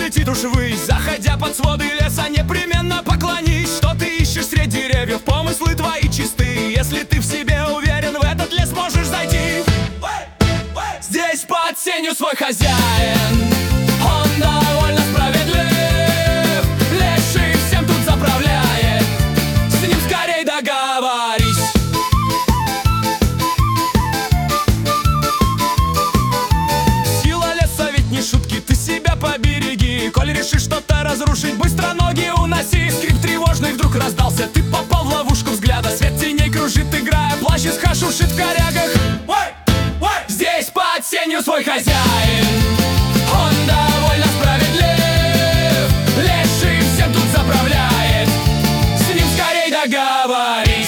взлетит уж ввысь. Заходя под своды леса, непременно поклонись. Что ты ищешь среди деревьев, помыслы твои чисты. Если ты в себе уверен, в этот лес можешь зайти. Здесь под сенью свой хозяин, он довольно справедлив. Леший всем тут заправляет, с ним скорей договорись. Сила леса ведь не шутки, ты себя побереги. Коль решишь что-то разрушить, быстро ноги уноси. Скрип тревожный вдруг раздался, ты попал в ловушку взгляда. Свет теней кружит, играя, плащ из хашушит в корягах. Здесь под сенью свой хозяин, он довольно справедлив. Леший всем тут заправляет, с ним скорей договорись.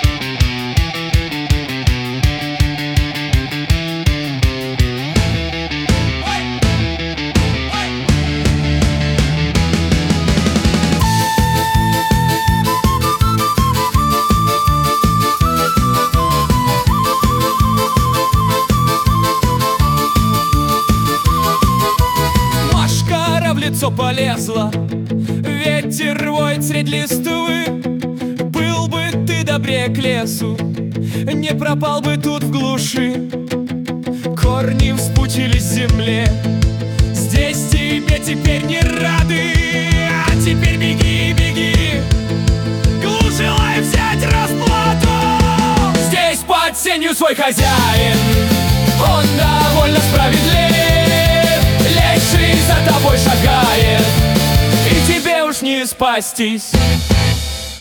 В лицо полезла, ветер воет средь листвы. Был бы ты добрее к лесу, не пропал бы тут в глуши. Корни вспучились в земле, здесь тебе теперь не рады. А теперь беги, беги, глуши лай взять расплату. Здесь под сенью свой хозяин, он довольно справедлив. Леший за тобой шагает, и тебе уж не спастись.